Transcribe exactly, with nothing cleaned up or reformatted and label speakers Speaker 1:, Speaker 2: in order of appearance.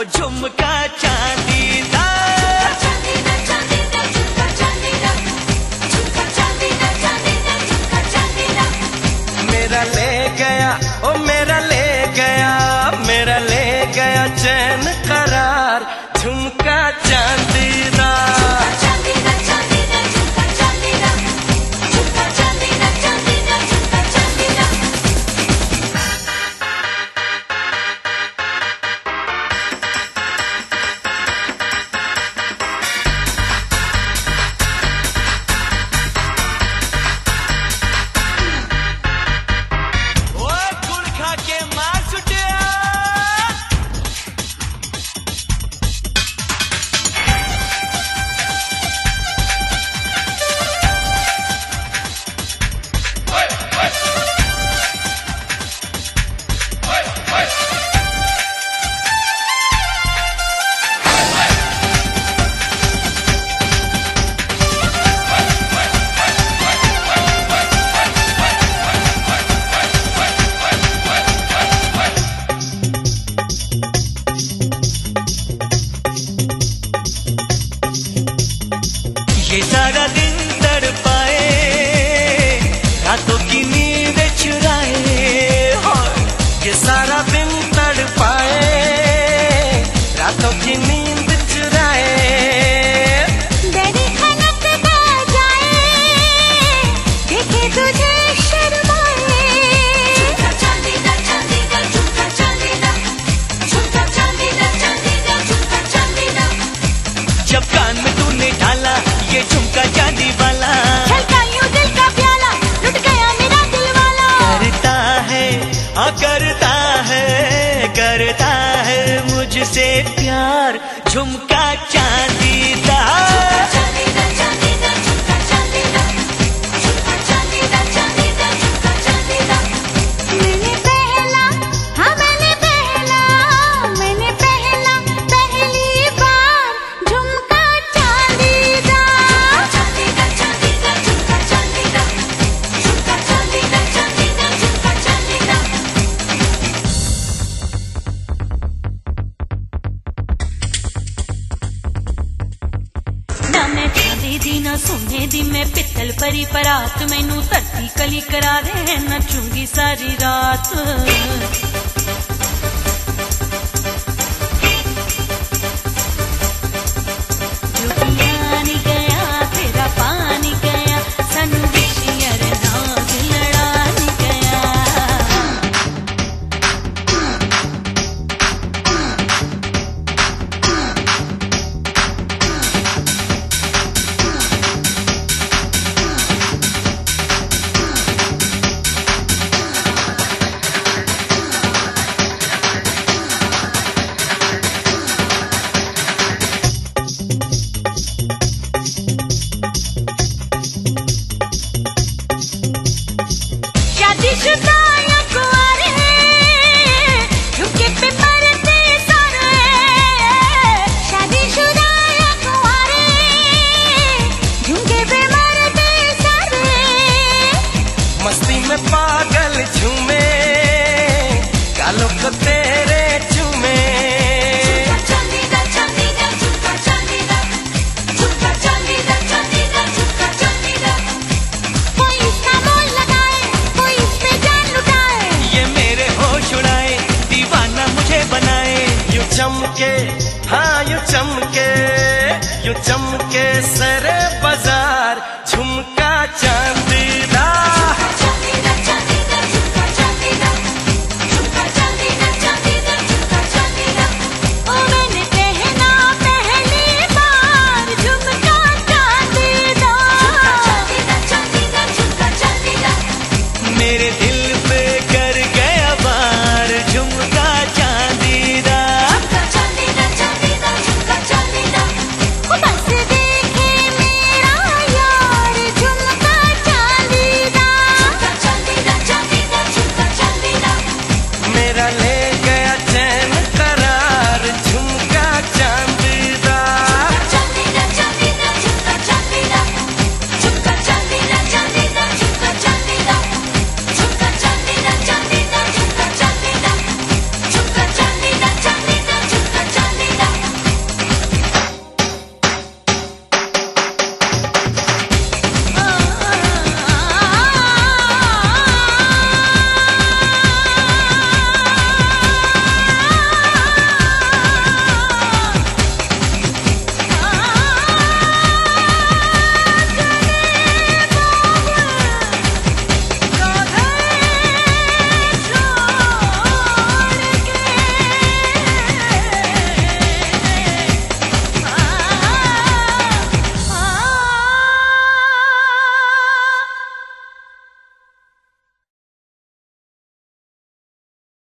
Speaker 1: ओ झुमका चांदी दा,
Speaker 2: चांदी दा चांदी दा झुमका चांदी दा, झुमका चांदी दा चांदी दा झुमका चांदी दा।
Speaker 1: मेरा ले गया ओ मेरा ले गया, मेरा ले गया चैन करार, झुमका चांदी दा,
Speaker 2: चांदी दा चांदी दा झुमका चांदी दा, झुमका चांदी दा चांदी दा झुमका चांदी दा।
Speaker 1: ये सारा दिन तड़पाए, रातों की नींद चुराए, ये सारा दिन तड़पाए, रातों की नींद चुराए।
Speaker 2: तेरी खनक बजाए, देखे तुझे शर्माए। झुमका चांदी दा चांदी दा झुमका चांदी दा, झुमका चांदी दा चांदी दा झुमका चांदी दा।
Speaker 1: जब कान में तूने डाला ये झुमका चांदी वाला,
Speaker 2: छलका यूं दिल का प्याला, लुट गया मेरा दिल वाला।
Speaker 1: करता है आ करता है करता है मुझसे प्यार, झुमका चांदी दा,
Speaker 2: चांदी दा चांदी दा झुमका चांदी दा, झुमका चांदी दा चांदी दा झुमका चांदी दा। मैंने पहला हाँ मैंने पहला मैंने पहला पहली बार झुमका चांदी दा, चांदी दा चांदी दा झुमका चांदी दा, झुमका चांदी दा चांदी दा झुमका चांदी दा। ना मैं चांदी दी ना सोने दी, मैं पित्तल परी परात, मैनू धरती कली करा दे, नचूंगी सारी रात। जो पिया नी गया तेरा पानी गया, सानू विशियर नाग लड़ा नी गया। शादीशुदा या कुंवारे, झुमके पे मरते सारे। शादीशुदा या कुंवारे, झुमके पे मरते सारे।
Speaker 1: मस्ती में पागल झूमे, गालों को तेरे चूमे।
Speaker 2: चांदी दा चांदी दा झुमका चांदी दा, झुमका चांदी दा चांदी दा झुमका चांदी दा। कोई इसका मोल लगाए, कोई इस पे जान लुटाए।
Speaker 1: ये मेरे होश उड़ाए, दीवाना मुझे बनाए। यूं चमके हाँ यूं चमके, यूं चमके सरे बाजार, झुमका चांदी